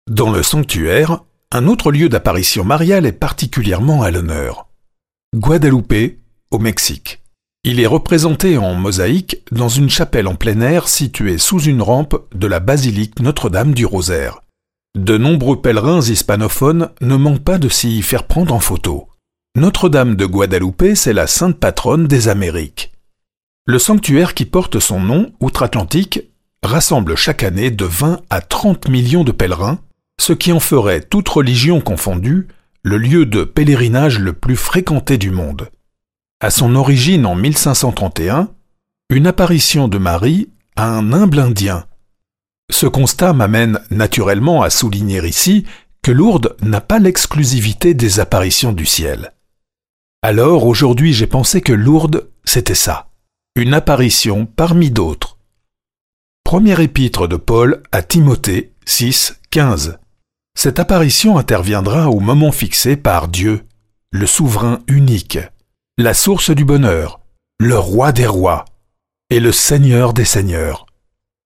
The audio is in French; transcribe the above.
Dans le sanctuaire, un autre lieu d'apparition mariale est particulièrement à l'honneur. Guadalupe, au Mexique. Il est représenté en mosaïque dans une chapelle en plein air située sous une rampe de la basilique Notre-Dame du Rosaire. De nombreux pèlerins hispanophones ne manquent pas de s'y faire prendre en photo. Notre-Dame de Guadalupe, c'est la sainte patronne des Amériques. Le sanctuaire qui porte son nom, outre-Atlantique, rassemble chaque année de 20 à 30 millions de pèlerins, ce qui en ferait, toute religion confondue, le lieu de pèlerinage le plus fréquenté du monde. À son origine en 1531, une apparition de Marie à un humble Indien. Ce constat m'amène naturellement à souligner ici que Lourdes n'a pas l'exclusivité des apparitions du ciel. Alors aujourd'hui j'ai pensé que Lourdes, c'était ça, une apparition parmi d'autres. Première épître de Paul à Timothée 6, 15. Cette apparition interviendra au moment fixé par Dieu, le souverain unique, la source du bonheur, le roi des rois et le Seigneur des seigneurs.